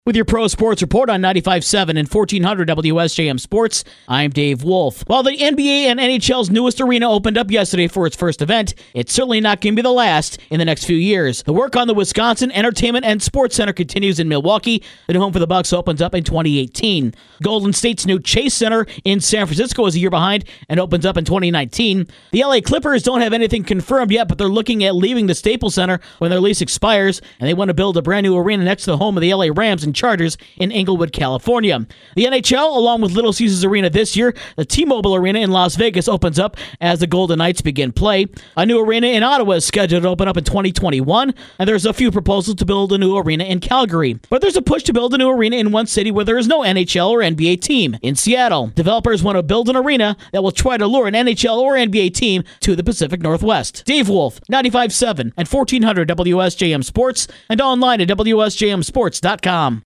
With your Pro Sports Report on 95.7 and 1400 WSJM Sports, I'm Dave Wolf. While the NBA and NHL's newest arena opened up yesterday for its first event, it's certainly not going to be the last in the next few years. The work on the Wisconsin Entertainment and Sports Center continues in Milwaukee. The new home for the Bucks opens up in 2018. Golden State's new Chase Center in San Francisco is a year behind and opens up in 2019. The LA Clippers don't have anything confirmed yet, but they're looking at leaving the Staples Center when their lease expires, and they want to build a brand new arena next to the home of the LA Rams and Chargers in Inglewood, California. The NHL, along with Little Caesars Arena this year, the T-Mobile Arena in Las Vegas opens up as the Golden Knights begin play. A new arena in Ottawa is scheduled to open up in 2021, and there's a few proposals to build a new arena in Calgary. But there's a push to build a new arena in one city where there is no NHL or NBA team, in Seattle. Developers want to build an arena that will try to lure an NHL or NBA team to the Pacific Northwest. Dave Wolf, 95.7 and 1400 WSJM Sports, and online at WSJMSports.com.